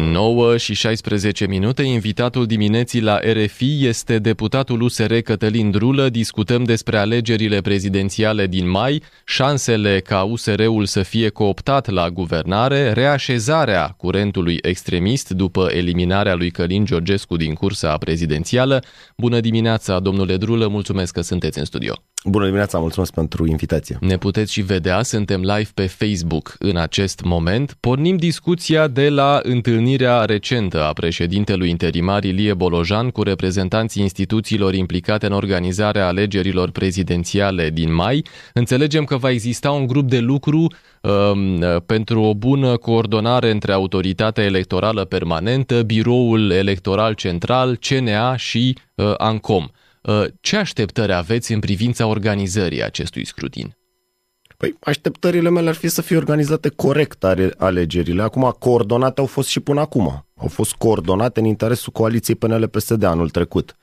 9 și 16 minute, invitatul dimineții la RFI este deputatul USR Cătălin Drulă. Discutăm despre alegerile prezidențiale din mai, șansele ca USR-ul să fie cooptat la guvernare, reașezarea curentului extremist după eliminarea lui Călin Georgescu din cursa prezidențială. Bună dimineața, domnule Drulă, mulțumesc că sunteți în studio. Bună dimineața, mulțumesc pentru invitație. Ne puteți și vedea, suntem live pe Facebook în acest moment. Pornim discuția de la întâlnirea recentă a președintelui interimar Ilie Bolojan cu reprezentanții instituțiilor implicate în organizarea alegerilor prezidențiale din mai. Înțelegem că va exista un grup de lucru pentru o bună coordonare între Autoritatea Electorală Permanentă, Biroul Electoral Central, CNA și ANCOM. Ce așteptări aveți în privința organizării acestui scrutin? Păi, așteptările mele ar fi să fie organizate corect alegerile. Acum, coordonate au fost și până acum. Au fost coordonate în interesul coaliției PNL-PSD anul trecut.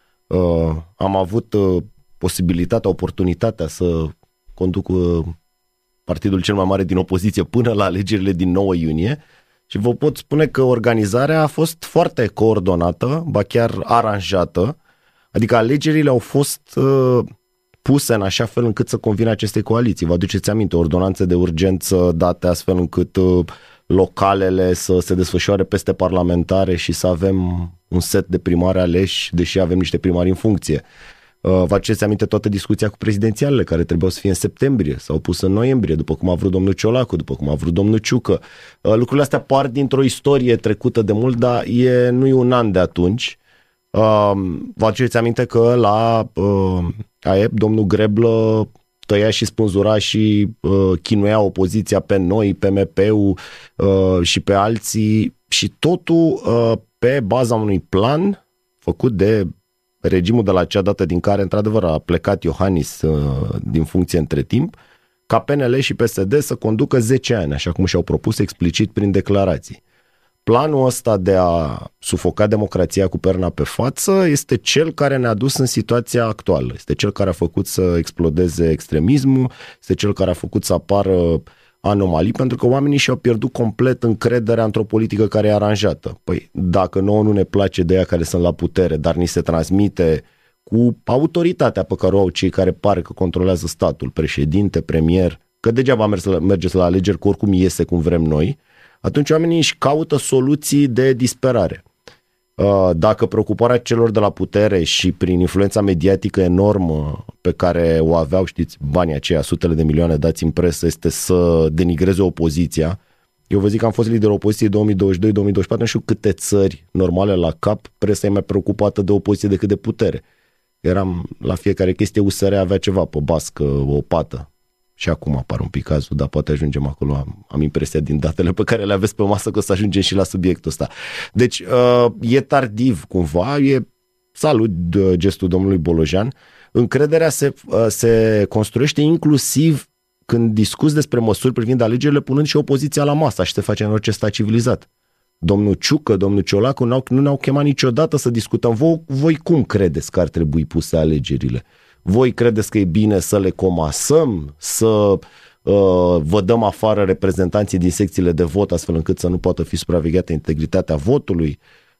Am avut oportunitatea să conduc partidul cel mai mare din opoziție până la alegerile din 9 iunie și vă pot spune că organizarea a fost foarte coordonată, ba chiar aranjată. Adică alegerile au fost puse în așa fel încât să convină acestei coaliții. Vă aduceți aminte, ordonanțe de urgență date astfel încât localele să se desfășoare peste parlamentare și să avem un set de primari aleși, deși avem niște primari în funcție. Vă aduceți aminte toată discuția cu prezidențialele care trebuiau să fie în septembrie, s-au pus în noiembrie, după cum a vrut domnul Ciolacu, după cum a vrut domnul Ciucă. Lucrurile astea par dintr-o istorie trecută de mult, dar nu e un an de atunci. Vă aduceți aminte că la AEP domnul Greblă tăia și spânzura și chinuia opoziția pe noi, pe MP-ul și pe alții și totul pe baza unui plan făcut de regimul de la acea dată din care într-adevăr a plecat Iohannis din funcție între timp, ca PNL și PSD să conducă 10 ani, așa cum și-au propus explicit prin declarații. Planul ăsta de a sufoca democrația cu perna pe față este cel care ne-a dus în situația actuală. Este cel care a făcut să explodeze extremismul, este cel care a făcut să apară anomalii, pentru că oamenii și-au pierdut complet încrederea într-o politică care e aranjată. Păi, dacă nouă nu ne place de ea care sunt la putere, dar ni se transmite cu autoritatea pe care o au cei care pare că controlează statul, președinte, premier, că degeaba mergeți la alegeri, că oricum iese cum vrem noi, atunci oamenii își caută soluții de disperare. Dacă preocuparea celor de la putere și prin influența mediatică enormă pe care o aveau, știți, banii aceia, sutele de milioane dați în presă, este să denigreze opoziția. Eu vă zic că am fost liderul opoziției 2022-2024, nu știu câte țări normale la cap, presa e mai preocupată de opoziție decât de putere. Eram la fiecare chestie, USR avea ceva pe bască, o pată. Și acum apar un pic cazul, dar poate ajungem acolo. Am impresia din datele pe care le aveți pe masă că o să ajungem și la subiectul ăsta. Deci e tardiv cumva, salut gestul domnului Bolojan. Încrederea se construiește inclusiv când discuți despre măsuri privind alegerile, punând și opoziția la masă, și se face în orice stat civilizat. Domnul Ciucă, domnul Ciolacu nu ne-au chemat niciodată să discutăm. Voi cum credeți că ar trebui puse alegerile? Voi credeți că e bine să le comasăm, să vă dăm afară reprezentanții din secțiile de vot astfel încât să nu poată fi supravegheată integritatea votului,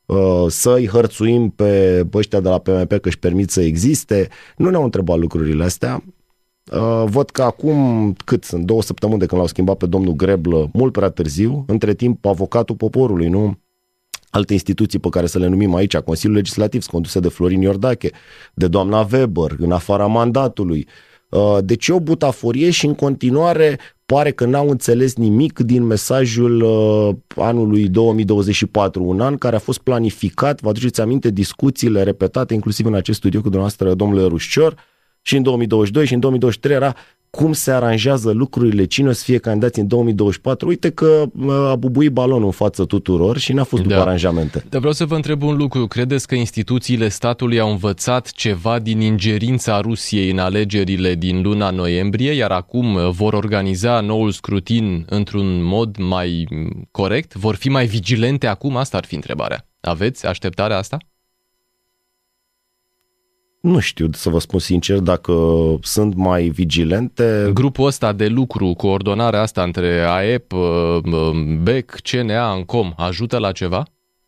să îi hărțuim pe ăștia de la PMP că își permit să existe? Nu ne-au întrebat lucrurile astea. Văd că acum, sunt 2 săptămâni de când l-au schimbat pe domnul Greblă, mult prea târziu, între timp avocatul poporului, nu? Alte instituții pe care să le numim aici, Consiliul Legislativ, conduse de Florin Iordache, de doamna Weber, în afara mandatului. Deci e o butaforie și în continuare pare că n-au înțeles nimic din mesajul anului 2024, un an care a fost planificat, vă aduceți aminte, discuțiile repetate, inclusiv în acest studiu cu dumneavoastră, domnule Rușcior, și în 2022 și în 2023 era cum se aranjează lucrurile, cine o să fie candidați în 2024. Uite că a bubuit balonul în față tuturor și n-a fost după aranjamente. Dar vreau să vă întreb un lucru. Credeți că instituțiile statului au învățat ceva din ingerința Rusiei în alegerile din luna noiembrie, iar acum vor organiza noul scrutin într-un mod mai corect? Vor fi mai vigilente acum? Asta ar fi întrebarea. Aveți așteptarea asta? Nu știu, să vă spun sincer, dacă sunt mai vigilente. Grupul ăsta de lucru, coordonarea asta între AEP, BEC, CNA, ANCOM, ajută la ceva?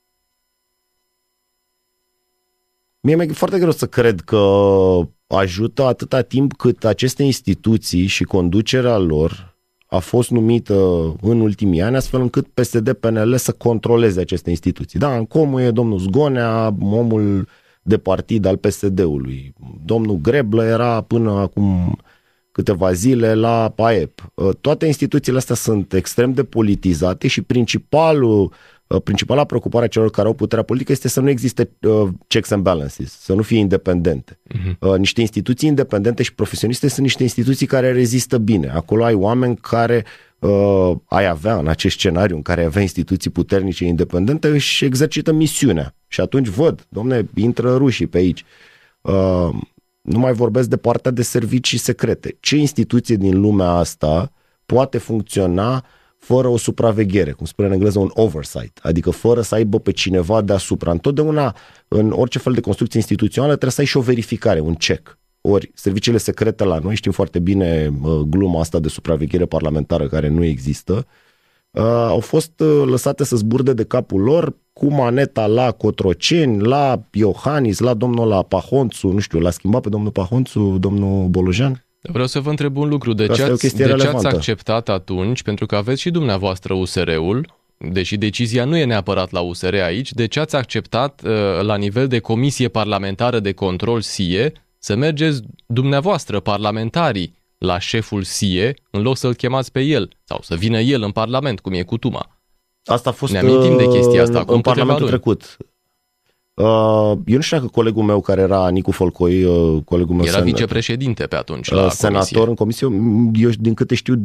Mie mi-e foarte greu să cred că ajută atâta timp cât aceste instituții și conducerea lor a fost numită în ultimii ani, astfel încât PSD-PNL să controleze aceste instituții. Da, ANCOM e domnul Zgonea, omul de partid al PSD-ului. Domnul Greblă era până acum câteva zile la AEP. Toate instituțiile astea sunt extrem de politizate și principala preocupare a celor care au puterea politică este să nu existe checks and balances, să nu fie independente. Niște instituții independente și profesioniste sunt niște instituții care rezistă bine. Acolo ai oameni care ai avea în acest scenariu în care ai avea instituții puternice independente, își exercită misiunea. Și atunci văd, domne, intră rușii pe aici. Nu mai vorbesc de partea de servicii secrete. Ce instituție din lumea asta poate funcționa fără o supraveghere, cum spune în engleză un oversight, adică fără să aibă pe cineva deasupra. Întotdeauna, în orice fel de construcție instituțională, trebuie să ai și o verificare, un check. Ori, serviciile secrete la noi, știm foarte bine gluma asta de supraveghere parlamentară care nu există, au fost lăsate să zburde de capul lor cu maneta la Cotroceni, la Iohannis, la domnul la Pahonțu, nu știu, l-a schimbat pe domnul Pahonțu, domnul Bolojan? Vreau să vă întreb un lucru. De ce ați acceptat atunci, pentru că aveți și dumneavoastră USR-ul, deși decizia nu e neapărat la USR aici, de ce ați acceptat la nivel de Comisie Parlamentară de Control SIE să mergeți dumneavoastră, parlamentarii, la șeful SIE, în loc să-l chemați pe el, sau să vină el în Parlament, cum e cutuma? Asta a fost ne amintim de chestia asta acum în Parlamentul trecut. Eu nu știu dacă colegul meu care era Nicu Folcoi, colegul meu era vicepreședinte pe atunci la senator în comisie, eu din câte știu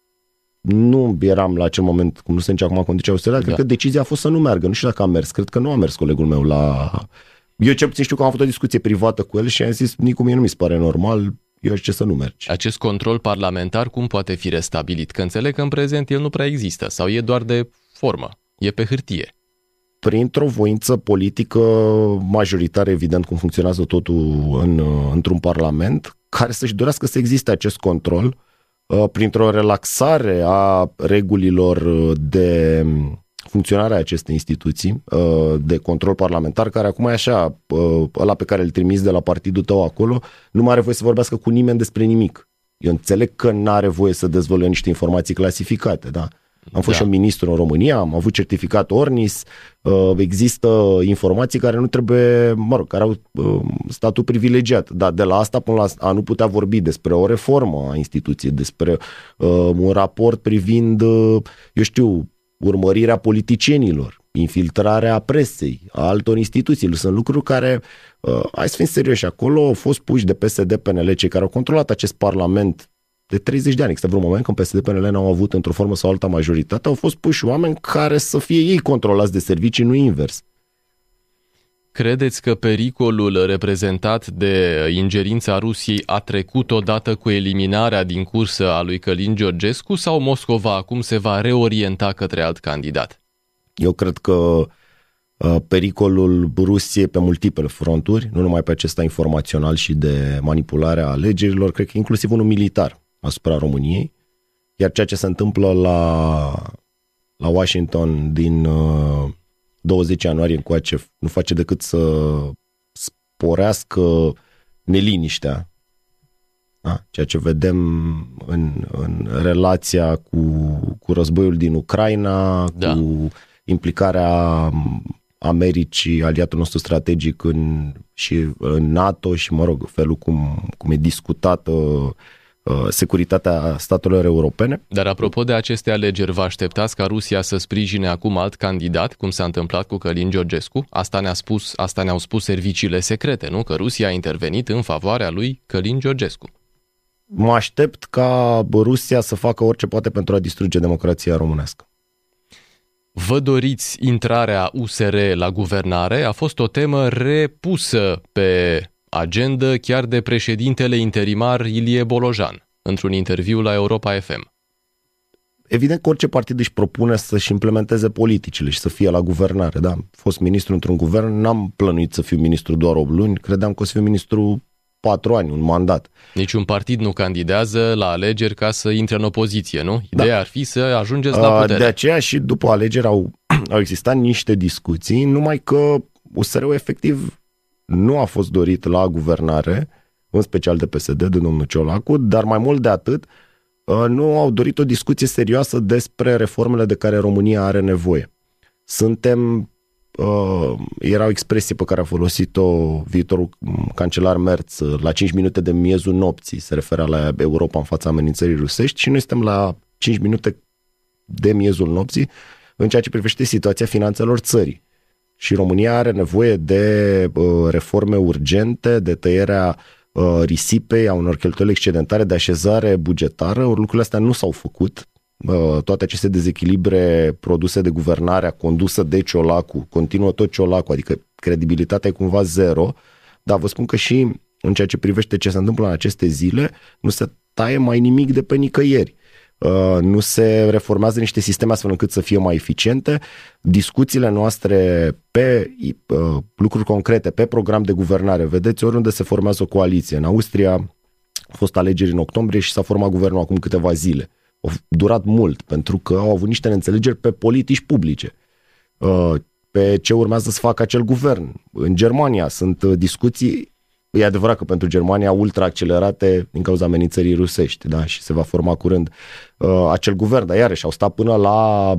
nu eram la acel moment, cum nu se zice acum conducea USR, cred că decizia a fost să nu meargă, nu știu dacă a mers, cred că nu a mers colegul meu la... Eu cel puțin știu că am avut o discuție privată cu el și am zis, Nicu, mie nu mi se pare normal, eu aș ce să nu mergi. Acest control parlamentar cum poate fi restabilit? Că înțeleg că în prezent el nu prea există sau e doar de formă, e pe hârtie. Printr-o voință politică majoritară, evident, cum funcționează totul într-un parlament, care să-și dorească să existe acest control, printr-o relaxare a regulilor de funcționare a acestei instituții, de control parlamentar, care acum e așa, ăla pe care îl trimiți de la partidul tău acolo, nu mai are voie să vorbească cu nimeni despre nimic. Eu înțeleg că n-are voie să dezvăluie niște informații clasificate, da? Am fost și ministru în România, am avut certificat Ornis, există informații care nu trebuie, care au statut privilegiat, dar de la asta până la a nu putea vorbi despre o reformă a instituției, despre un raport privind, eu știu, urmărirea politicienilor, infiltrarea presei, a altor instituții. Sunt lucruri care, hai să fim serioși, acolo au fost puși de PSD-PNL, cei care au controlat acest parlament de 30 de ani. Există vreun moment când PSD-PNL n-au avut într-o formă sau alta majoritate, au fost puși oameni care să fie ei controlați de servicii, nu invers. Credeți că pericolul reprezentat de ingerința Rusiei a trecut odată cu eliminarea din cursă a lui Călin Georgescu sau Moscova acum se va reorienta către alt candidat? Eu cred că pericolul Rusiei pe multiple fronturi, nu numai pe acesta informațional și de manipulare a alegerilor, cred că inclusiv unul militar asupra României, iar ceea ce se întâmplă la Washington din 20 ianuarie încoace nu face decât să sporească neliniștea. Da? Ceea ce vedem în relația cu războiul din Ucraina, da, cu implicarea Americii, aliatul nostru strategic și în NATO și, mă rog, felul cum e discutată securitatea statelor europene. Dar apropo de aceste alegeri, vă așteptați ca Rusia să sprijine acum alt candidat, cum s-a întâmplat cu Călin Georgescu? Asta ne-au spus serviciile secrete, nu? Că Rusia a intervenit în favoarea lui Călin Georgescu. Mă aștept ca Rusia să facă orice poate pentru a distruge democrația românească. Vă doriți intrarea USR la guvernare? A fost o temă repusă pe agendă chiar de președintele interimar Ilie Bolojan, într-un interviu la Europa FM. evident că orice partid își propune să-și implementeze politicile și să fie la guvernare. Da? Am fost ministru într-un guvern, n-am plănuit să fiu ministru doar 8 luni, credeam că o să fiu ministru 4 ani, un mandat. Niciun partid nu candidează la alegeri ca să intre în opoziție, nu? Ideea ar fi să ajungeți la putere. De aceea și după alegeri au existat niște discuții, numai că USR-ul efectiv nu a fost dorit la guvernare, în special de PSD, de domnul Ciolacu, dar mai mult de atât, nu au dorit o discuție serioasă despre reformele de care România are nevoie. Era o expresie pe care a folosit-o viitorul cancelar Merz la 5 minute de miezul nopții, se referea la Europa în fața amenințării rusești, și noi suntem la 5 minute de miezul nopții în ceea ce privește situația finanțelor țării. Și România are nevoie de reforme urgente, de tăierea risipei, a unor cheltuieli excedentare, de așezare bugetară. Ori lucrurile astea nu s-au făcut. Toate aceste dezechilibre produse de guvernarea condusă de Ciolacu, continuă tot Ciolacu, adică credibilitatea e cumva zero, dar vă spun că și în ceea ce privește ce se întâmplă în aceste zile, nu se taie mai nimic de pe nicăieri. Nu se reformează niște sisteme astfel încât să fie mai eficiente. Discuțiile noastre pe lucruri concrete, pe program de guvernare, vedeți, oriunde se formează o coaliție. În Austria au fost alegeri în octombrie și s-a format guvernul acum câteva zile. Au durat mult, pentru că au avut niște neînțelegeri pe politici publice, pe ce urmează să facă acel guvern. În Germania sunt discuții, e adevărat că pentru Germania ultra accelerate din cauza amenințării rusești, da? Și se va forma curând acel guvern, dar iarăși au stat până la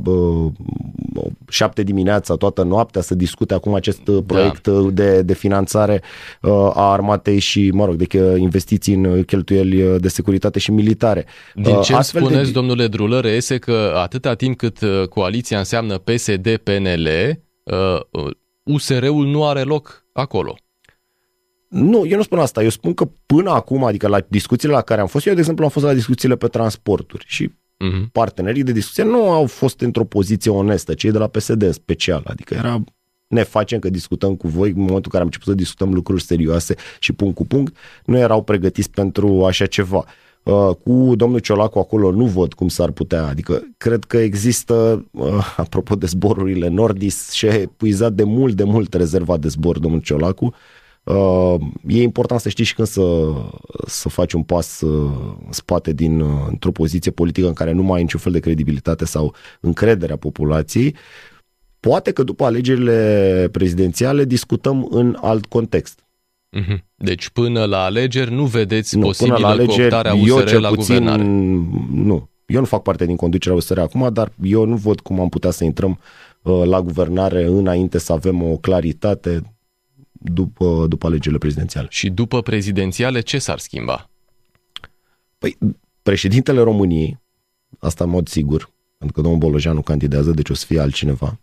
7 dimineața, toată noaptea, să discute acum acest proiect de finanțare a armatei și, de investiții în cheltuieli de securitate și militare. Din ce spuneți, domnule Drulă, reiese că atâta timp cât coaliția înseamnă PSD-PNL, USR-ul nu are loc acolo. Nu, eu nu spun asta. Eu spun că până acum, adică la discuțiile la care am fost, eu, de exemplu, am fost la discuțiile pe transporturi și partenerii de discuție nu au fost într-o poziție onestă, cei de la PSD în special. Adică era, ne facem că discutăm cu voi, în momentul în care am început să discutăm lucruri serioase și punct cu punct, nu erau pregătiți pentru așa ceva. Cu domnul Ciolacu acolo nu văd cum s-ar putea, adică cred că există, apropo de zborurile Nordis, și-a epuizat de mult rezerva de zbor domnul Ciolacu. E important să știi și când să faci un pas în spate într-o poziție politică în care nu mai ai niciun fel de credibilitate sau încrederea populației. Poate că după alegerile prezidențiale discutăm în alt context. Deci până la alegeri nu vedeți posibilă cooptarea USR la guvernare? Nu. Eu nu fac parte din conducerea USR acum, dar eu nu văd cum am putea să intrăm la guvernare înainte să avem o claritate după alegerile prezidențiale. Și după prezidențiale ce s-ar schimba? Păi, președintele României, asta în mod sigur, pentru că domnul Bolojan nu candidează, deci o să fie altcineva,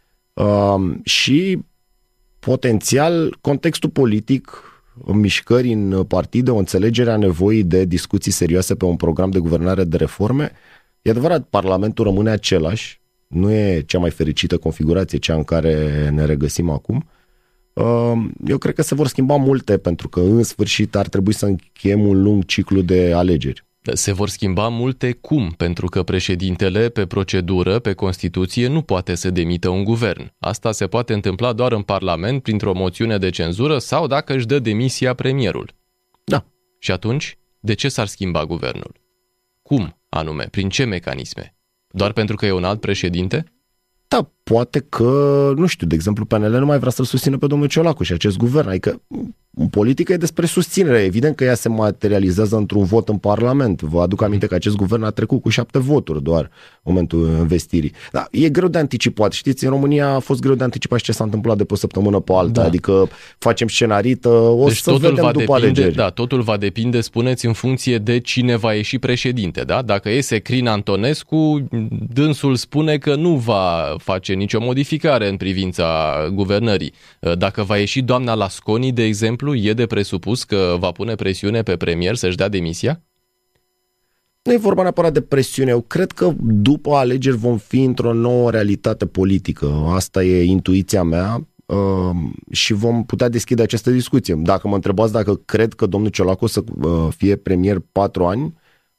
și potențial contextul politic, mișcări în partide, o înțelegere a nevoii de discuții serioase pe un program de guvernare de reforme. E adevărat, Parlamentul rămâne același, nu e cea mai fericită configurație, cea în care ne regăsim acum. Eu cred că se vor schimba multe, pentru că în sfârșit ar trebui să încheiem un lung ciclu de alegeri. Se vor schimba multe cum? Pentru că președintele, pe procedură, pe Constituție, nu poate să demită un guvern. Asta se poate întâmpla doar în Parlament, printr-o moțiune de cenzură sau dacă își dă demisia premierul. Da. Și atunci, de ce s-ar schimba guvernul? Cum anume? Prin ce mecanisme? Doar pentru că e un alt președinte? Da, poate că, nu știu, de exemplu, PNL nu mai vrea să-l susțină pe domnul Ciolacu și acest guvern. Adică, în politică e despre susținere. Evident că ea se materializează într-un vot în Parlament. Vă aduc aminte că acest guvern a trecut cu 7 voturi doar în momentul investirii. Da, e greu de anticipat. Știți, în România a fost greu de anticipat și ce s-a întâmplat de pe o săptămână pe alta. Da. Adică facem scenarită, deci să vedem după alegeri. Da, totul va depinde, spuneți, în funcție de cine va ieși președinte. Da? Dacă iese Crin Antonescu, dânsul spune că nu va face nicio modificare în privința guvernării. Dacă va ieși doamna Lasconi, de exemplu, e de presupus că va pune presiune pe premier să-și dea demisia? Nu e vorba neapărat de presiune. Eu cred că după alegeri vom fi într-o nouă realitate politică. Asta e intuiția mea și vom putea deschide această discuție. Dacă mă întrebați dacă cred că domnul Ciolacu o să fie premier 4 ani,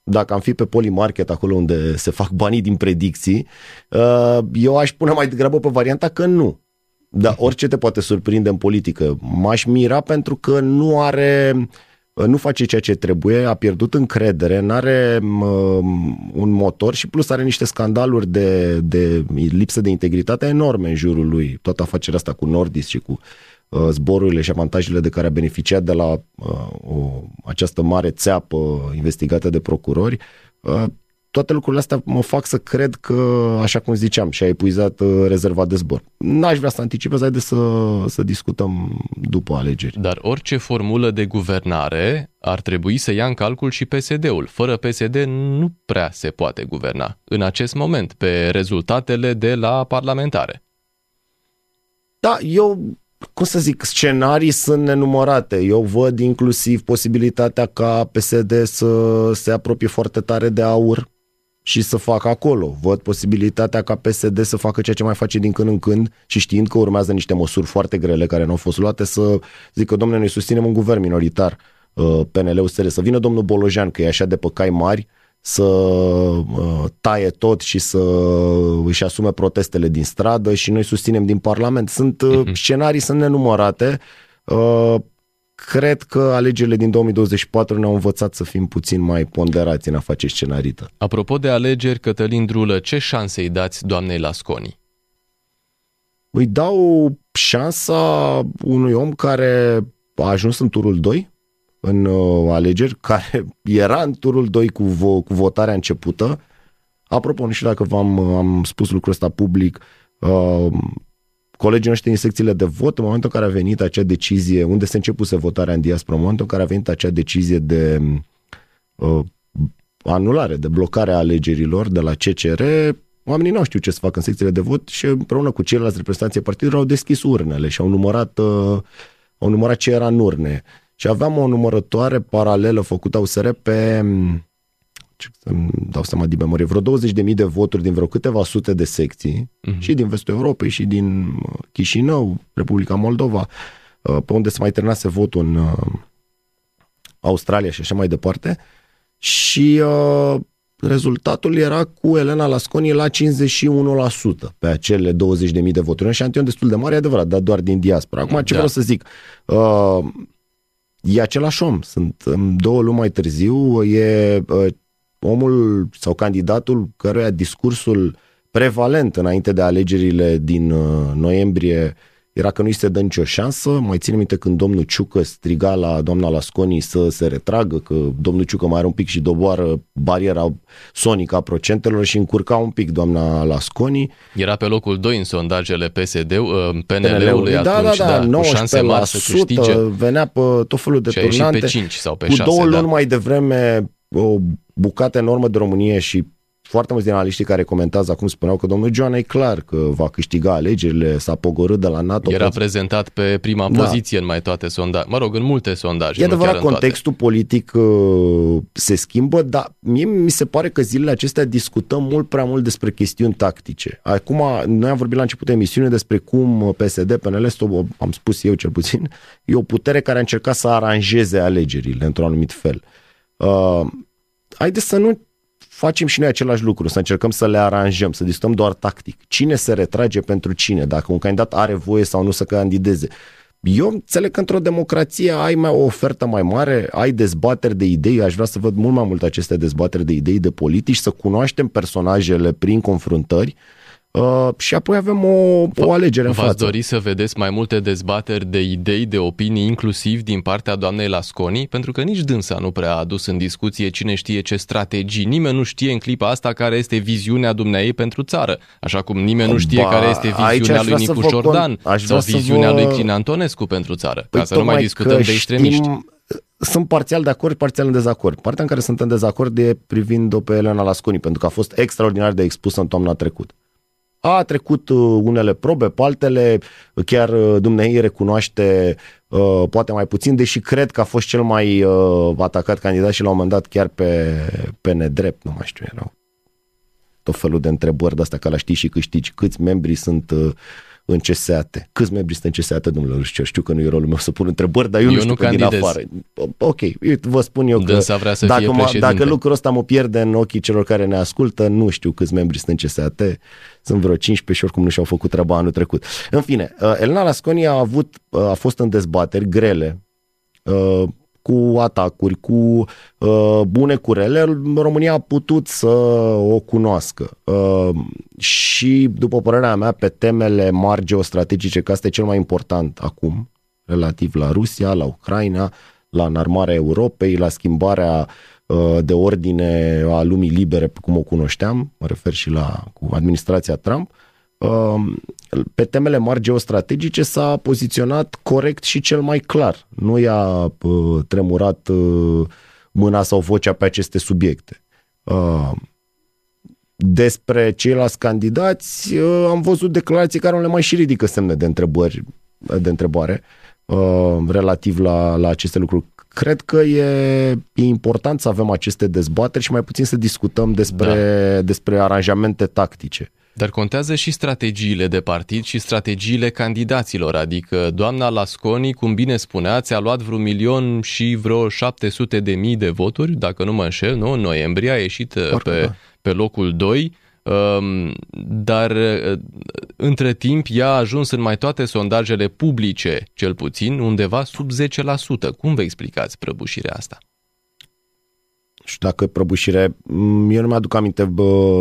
dacă am fi pe Polymarket, acolo unde se fac banii din predicții, eu aș pune mai degrabă pe varianta că nu. Dar orice te poate surprinde în politică. M-aș mira pentru că nu face ceea ce trebuie, a pierdut încredere, n-are un motor și plus are niște scandaluri de lipsă de integritate enorme în jurul lui. Toată afacerea asta cu Nordis și cu zborurile și avantajele de care a beneficiat de la această mare țeapă investigată de procurori. Toate lucrurile astea mă fac să cred că, așa cum ziceam, și-a epuizat rezerva de zbor. N-aș vrea să anticipez, haideți să discutăm după alegeri. Dar orice formulă de guvernare ar trebui să ia în calcul și PSD-ul. Fără PSD nu prea se poate guverna în acest moment pe rezultatele de la parlamentare. Da, cum să zic, scenarii sunt nenumărate. Eu văd inclusiv posibilitatea ca PSD să se apropie foarte tare de AUR și să facă acolo. Văd posibilitatea ca PSD să facă ceea ce mai face din când în când și știind că urmează niște măsuri foarte grele care nu au fost luate, să zică, domnule, noi susținem un guvern minoritar, PNL-USR, să vină domnul Bolojan, că e așa de pe cai mari, să taie tot și să își asume protestele din stradă și noi susținem din Parlament. Scenarii sunt nenumărate. Cred că alegerile din 2024 ne-au învățat să fim puțin mai ponderați în a face scenarită. Apropo de alegeri, Cătălin Drulă, ce șanse îi dați doamnei Lasconi? Îi dau șansa unui om care a ajuns în turul 2 în alegeri, care era în turul 2 cu votarea începută. Apropo, nu știu dacă am spus lucrul ăsta public, colegii noștri din secțiile de vot, în momentul în care a venit acea decizie, unde se începuse votarea în diaspora, în momentul în care a venit acea decizie de anulare, de blocare a alegerilor de la CCR, oamenii nu știu ce să facă în secțiile de vot și împreună cu ceilalți reprezentanții ai partidului au deschis urnele și au numărat ce era în urne. Și aveam o numărătoare paralelă făcută USR pe, să-mi dau seama din memorie, vreo 20.000 de voturi din vreo câteva sute de secții, și din Vestul Europei, și din Chișinău, Republica Moldova, pe unde se mai terminase votul în Australia și așa mai departe. Și rezultatul era cu Elena Lasconi la 51% pe acele 20.000 de voturi. Un eșantion destul de mare, e adevărat, dar doar din diaspora. Acum, ce vreau să zic? E același om. Sunt 2 luni mai târziu, e omul sau candidatul căruia discursul prevalent înainte de alegerile din noiembrie era că nu îi se dă nicio șansă. Mai țin minte când domnul Ciucă striga la doamna Lasconi să se retragă, că domnul Ciucă mai are un pic și doboară bariera sonică a procentelor și încurca un pic doamna Lasconi. Era pe locul 2 în sondajele PNL-ului atunci, da, cu șanse mari să câștige. Venea pe tot felul de turnante. Pe 5 sau pe cu 6, 2 luni mai devreme, o bucată enormă de Românie și foarte mulți din analiștii care comentează acum spuneau că domnul Joana e clar că va câștiga alegerile, s-a pogorât de la NATO. Era prezentat pe prima poziție în mai toate sondaje, în multe sondaje. E adevărat, contextul politic se schimbă, dar mie mi se pare că zilele acestea discutăm mult prea mult despre chestiuni tactice. Acum, noi am vorbit la începutul emisiunii despre cum PSD, PNL, am spus eu cel puțin, e o putere care a încercat să aranjeze alegerile într-un anumit fel. Haideți să nu facem și noi același lucru, să încercăm să le aranjăm, să discutăm doar tactic. Cine se retrage pentru cine, dacă un candidat are voie sau nu să candideze. Eu înțeleg că într-o democrație ai o ofertă mai mare, ai dezbateri de idei, aș vrea să văd mult mai mult aceste dezbateri de idei, de politici, să cunoaștem personajele prin confruntări și apoi avem o alegere în față. V-ați dori să vedeți mai multe dezbateri de idei, de opinii, inclusiv din partea doamnei Lasconi? Pentru că nici dânsa nu prea a adus în discuție cine știe ce strategii. Nimeni nu știe în clipa asta care este viziunea dumneaei pentru țară. Așa cum nimeni nu știe care este viziunea lui Nicu Șordan sau viziunea lui Crin Antonescu pentru țară. Ca să nu mai discutăm de extremiști. Sunt parțial de acord, parțial în dezacord. Partea în care sunt în dezacord e privind-o pe Elena Lasconi, pentru că a fost extraordinar de expusă în toamna trecută. A trecut unele probe, pe altele chiar dumneavoastră recunoaște poate mai puțin, deși cred că a fost cel mai atacat candidat și la un moment dat chiar pe nedrept, nu mai știu, erau tot felul de întrebări de astea, ca la știi și câștigi, câți membri sunt în CSAT. Câți membri sunt în CSAT, domnule Rușcior? Știu că nu e rolul meu să pun întrebări, dar eu nu știu că din afară. Ok, vă spun eu că dacă lucrul ăsta mă pierde în ochii celor care ne ascultă, nu știu câți membri sunt în CSAT, sunt vreo 15 și oricum nu și-au făcut treaba anul trecut. În fine, Elena Lasconi a fost în dezbateri grele, cu atacuri, cu bune curele, România a putut să o cunoască. Și, după părerea mea, pe temele mari geostrategice, că asta e cel mai important acum, relativ la Rusia, la Ucraina, la înarmarea Europei, la schimbarea de ordine a lumii libere, cum o cunoșteam, mă refer și cu administrația Trump, pe temele mari geostrategice s-a poziționat corect și cel mai clar. Nu i-a tremurat mâna sau vocea pe aceste subiecte. Despre ceilalți candidați am văzut declarații care nu le mai și ridică semne de întrebare relativ la aceste lucruri. Cred că e important să avem aceste dezbateri și mai puțin să discutăm despre aranjamente tactice. Dar contează și strategiile de partid și strategiile candidaților, adică doamna Lasconi, cum bine spuneați, a luat vreo 1.700.000 de voturi, dacă nu mă înșel, nu? În noiembrie a ieșit pe locul 2, dar între timp ea a ajuns în mai toate sondajele publice, cel puțin, undeva sub 10%. Cum vă explicați prăbușirea asta? Și dacă prăbușirea, eu nu mi-aduc aminte,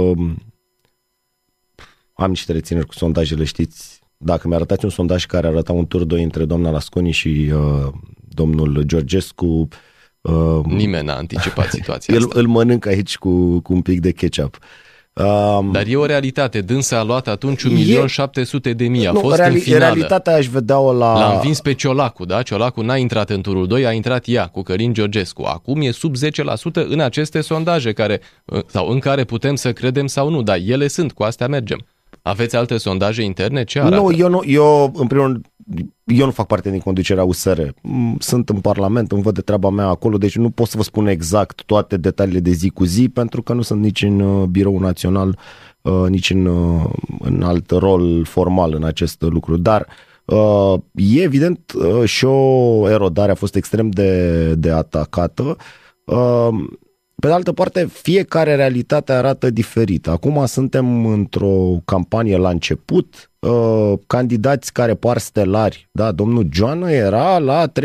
am niște rețineri cu sondajele, știți? Dacă mi-arătați un sondaj care arăta un tur 2 între doamna Lasconi și domnul Georgescu... Nimeni n-a anticipat situația asta. Îl mănânc aici cu un pic de ketchup. Dar e o realitate. Dânsa a luat atunci 1.700.000. A fost în finală. Realitatea aș vedea-o L-a învins pe Ciolacu, da? Ciolacu n-a intrat în turul 2, a intrat ea cu Călin Georgescu. Acum e sub 10% în aceste sondaje în care putem să credem sau nu, dar ele sunt, cu astea mergem. Aveți alte sondaje interne? Ce arată? Eu în primul rând, eu nu fac parte din conducerea USR. Sunt în Parlament, îmi văd de treaba mea acolo, deci nu pot să vă spun exact toate detaliile de zi cu zi, pentru că nu sunt nici în Biroul Național, nici în alt rol formal în acest lucru. Dar e evident și o erodare a fost extrem de atacată. Pe de altă parte, fiecare realitate arată diferit. Acum suntem într-o campanie la început, candidați care par stelari, da, domnul Joană era la 30%.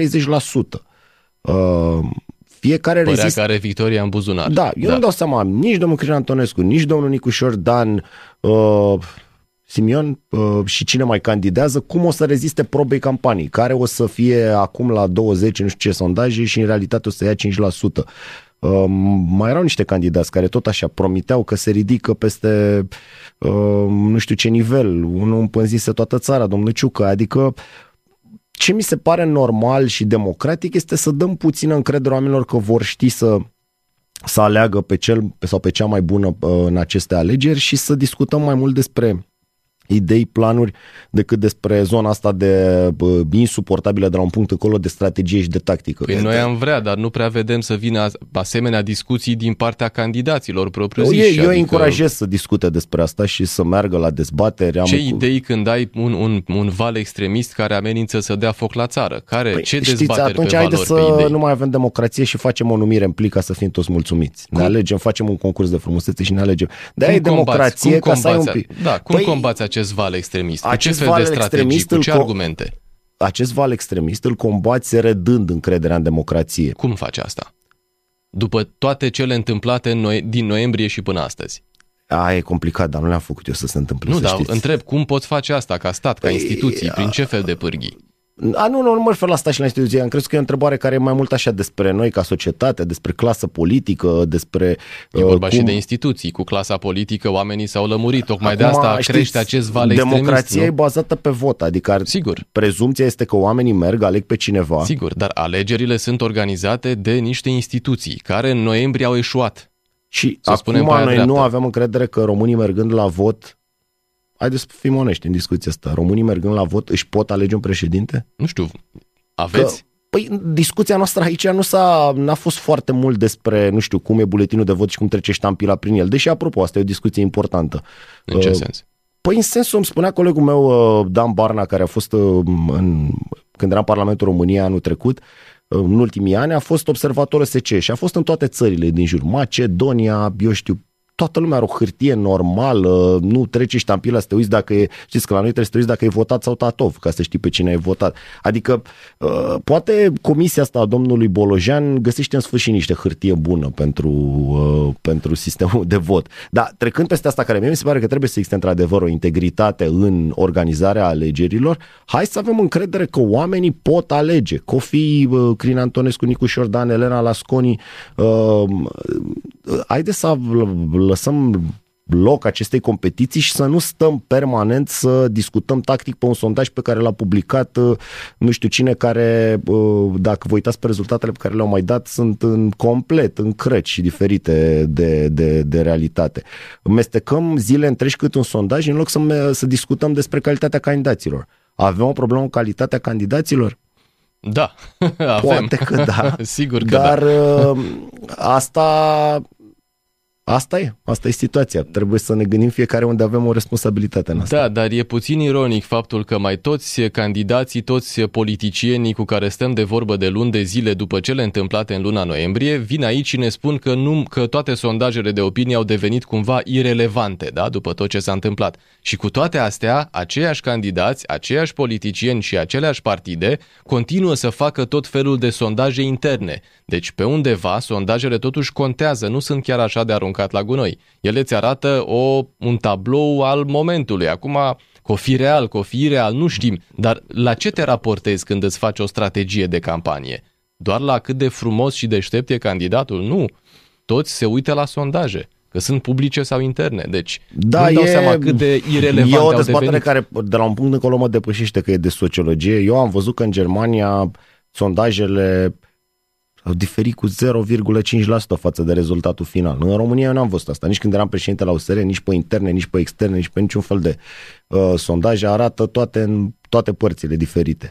Fiecare părea că are victoria în buzunar. Da, eu nu dau seama, nici domnul Cristian Antonescu, nici domnul Nicușor Dan, Simion și cine mai candidează, cum o să reziste probei campanii, care o să fie acum la 20, nu știu ce sondaje și în realitate o să ia 5%. Mai erau niște candidați care tot așa promiteau că se ridică peste nu știu ce nivel, unul împânzise toată țara, domnul Ciucă, adică ce mi se pare normal și democratic este să dăm puțină încredere oamenilor că vor ști să aleagă pe cel sau pe cea mai bună în aceste alegeri și să discutăm mai mult despre idei, planuri, decât despre zona asta de insuportabilă de la un punct încolo de strategie și de tactică. Păi noi am vrea, dar nu prea vedem să vină asemenea discuții din partea candidaților propriu-ziși. Eu încurajez să discute despre asta și să meargă la dezbateri. Ce idei când ai un val extremist care amenință să dea foc la țară? Ce dezbateri atunci pe valori, să pe idei? Nu mai avem democrație și facem o numire în plic ca să fim toți mulțumiți. Ne alegem, facem un concurs de frumusețe și ne alegem. De-aia e democrație ca să ai un pic. Da, cum combați acest val extremist? Cu ce fel de strategii? Cu ce argumente? Acest val extremist îl combați redând încrederea în democrație. Cum faci asta? După toate cele întâmplate din noiembrie și până astăzi. E complicat, dar nu le-am făcut eu să se întâmple. Nu, dar întreb, cum poți face asta ca stat, ca instituții, prin ce fel de pârghii? Nu mă refer la stat și la instituție. Am crezut că e o întrebare care e mai mult așa despre noi ca societate, despre clasă politică, despre... E vorba și de instituții. Cu clasa politică oamenii s-au lămurit. Tocmai acum, de asta crește acest val extremist. Democrația e bazată pe vot, adică sigur. Prezumția este că oamenii merg, aleg pe cineva. Sigur, dar alegerile sunt organizate de niște instituții care în noiembrie au eșuat. Și acum noi nu avem încredere că românii mergând la vot, haideți să fim onești în discuția asta, românii mergând la vot își pot alege un președinte? Nu știu, aveți? Păi discuția noastră aici n-a fost foarte mult despre, nu știu, cum e buletinul de vot și cum trece ștampila prin el. Deși, apropo, asta e o discuție importantă. În ce sens? Păi în sensul, îmi spunea colegul meu, Dan Barna, care a fost când era în Parlamentul României anul trecut, în ultimii ani, a fost observator OSCE și a fost în toate țările din jur. Macedonia, eu știu, toată lumea are o hârtie normală, nu trece ștampila să te uiți dacă e, știți că la noi trebuie să te uiți dacă e votat sau Tatov, ca să știi pe cine ai votat. Adică, poate comisia asta a domnului Bolojan găsește în sfârșit niște hârtie bună pentru sistemul de vot. Dar trecând peste asta, care mie mi se pare că trebuie să existe într-adevăr o integritate în organizarea alegerilor, hai să avem încredere că oamenii pot alege. Că o fi Crin Antonescu, Nicu Șordan, Elena Lasconi, haideți să lăsăm loc acestei competiții și să nu stăm permanent să discutăm tactic pe un sondaj pe care l-a publicat nu știu cine, care, dacă vă uitați pe rezultatele pe care le-au mai dat, sunt complet în crăci și diferite de realitate. Mestecăm zile întregi cât un sondaj în loc să discutăm despre calitatea candidaților. Avem o problemă cu calitatea candidaților? Da, avem. Poate că da. Sigur că dar da. Asta e situația. Trebuie să ne gândim fiecare unde avem o responsabilitate în asta. Da, dar e puțin ironic faptul că mai toți candidații, toți politicienii cu care stăm de vorbă de luni de zile după cele întâmplate în luna noiembrie, vin aici și ne spun că toate sondajele de opinie au devenit cumva irelevante, da, după tot ce s-a întâmplat. Și cu toate astea, aceiași candidați, aceiași politicieni și aceleași partide continuă să facă tot felul de sondaje interne. Deci, pe undeva, sondajele totuși contează, nu sunt chiar așa de aruncat la gunoi. Ele îți arată un tablou al momentului. Acum, că o fi real, că o fi ireal, nu știm. Dar la ce te raportezi când îți faci o strategie de campanie? Doar la cât de frumos și deștept e candidatul? Nu. Toți se uită la sondaje, că sunt publice sau interne. Deci, nu-mi dau seama cât de irelevante au devenit. E o dezbatere care, de la un punct încolo, mă depășește că e de sociologie. Eu am văzut că în Germania sondajele au diferit cu 0,5% față de rezultatul final. În România eu n-am văzut asta. Nici când eram președinte la USR, nici pe interne, nici pe externe, nici pe niciun fel de sondaje. Arată în toate părțile diferite.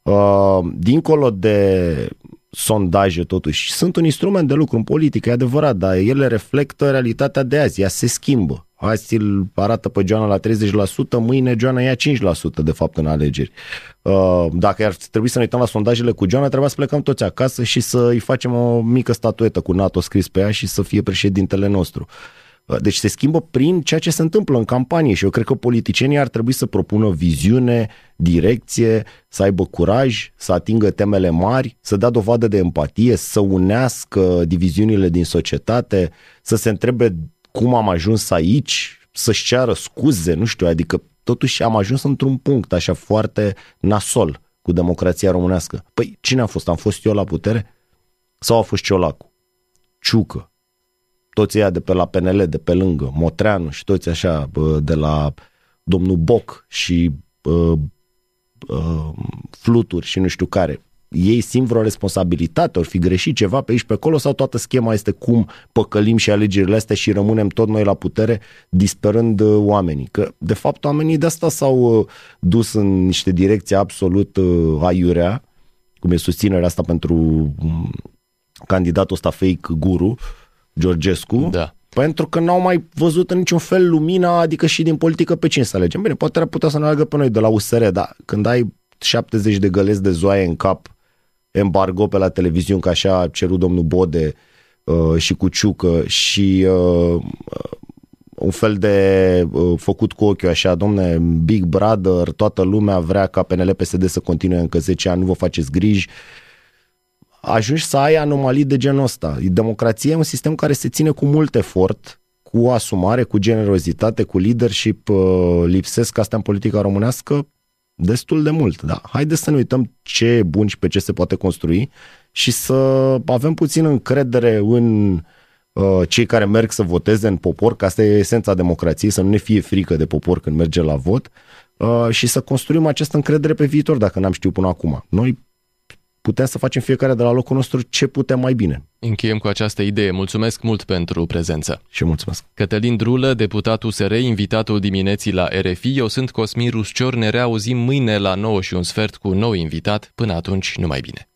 Dincolo de sondaje, totuși, sunt un instrument de lucru în politică, e adevărat, dar ele reflectă realitatea de azi. Ea se schimbă. Azi îl arată pe Joana la 30%, mâine Joana ia 5% de fapt în alegeri. Dacă ar trebui să ne uităm la sondajele cu Joana, trebuia să plecăm toți acasă și să-i facem o mică statuetă cu NATO scris pe ea și să fie președintele nostru. Deci se schimbă prin ceea ce se întâmplă în campanie și eu cred că politicienii ar trebui să propună viziune, direcție, să aibă curaj, să atingă temele mari, să dea dovadă de empatie, să unească diviziunile din societate, să se întrebe cum am ajuns aici, să-și ceară scuze, nu știu, adică totuși am ajuns într-un punct așa foarte nasol cu democrația românească. Păi cine a fost? Am fost eu la putere? Sau a fost Ciolacu? Ciucă? Toți ăia de pe la PNL, de pe lângă, Motreanu și toți așa, de la domnul Boc și Fluturi și nu știu care. Ei simt vreo responsabilitate, ori fi greșit ceva pe aici pe acolo sau toată schema este cum păcălim și alegerile astea și rămânem tot noi la putere disperând oamenii. Că de fapt oamenii de asta s-au dus în niște direcții absolut aiurea, cum e susținerea asta pentru candidatul ăsta fake guru, Georgescu, da. Pentru că n-au mai văzut în niciun fel lumina, adică și din politică pe cine să alegem. Bine, poate ar putea să ne aleagă pe noi de la USR, dar când ai 70 de găleți de zoaie în cap, embargo pe la televiziune, că așa a cerut domnul Bode și cu Ciucă și un fel de făcut cu ochiul așa, domne, Big Brother, toată lumea vrea ca PNL-PSD să continue încă 10 ani, nu vă faceți griji. Ajungi să ai anomalii de genul ăsta. Democrația e un sistem care se ține cu mult efort, cu asumare, cu generozitate, cu leadership. Lipsesc astea în politica românească destul de mult. Da. Haideți să ne uităm ce e bun și pe ce se poate construi și să avem puțin încredere în cei care merg să voteze, în popor, că asta e esența democrației, să nu ne fie frică de popor când merge la vot și să construim această încredere pe viitor, dacă n-am știut până acum. Noi putem să facem fiecare de la locul nostru ce putem mai bine. Încheiem cu această idee. Mulțumesc mult pentru prezență. Și mulțumesc. Cătălin Drulă, deputat USR, invitatul dimineții la RFI. Eu sunt Cosmin Ruscior. Ne reauzim mâine la 9:15 cu un nou invitat. Până atunci, numai bine.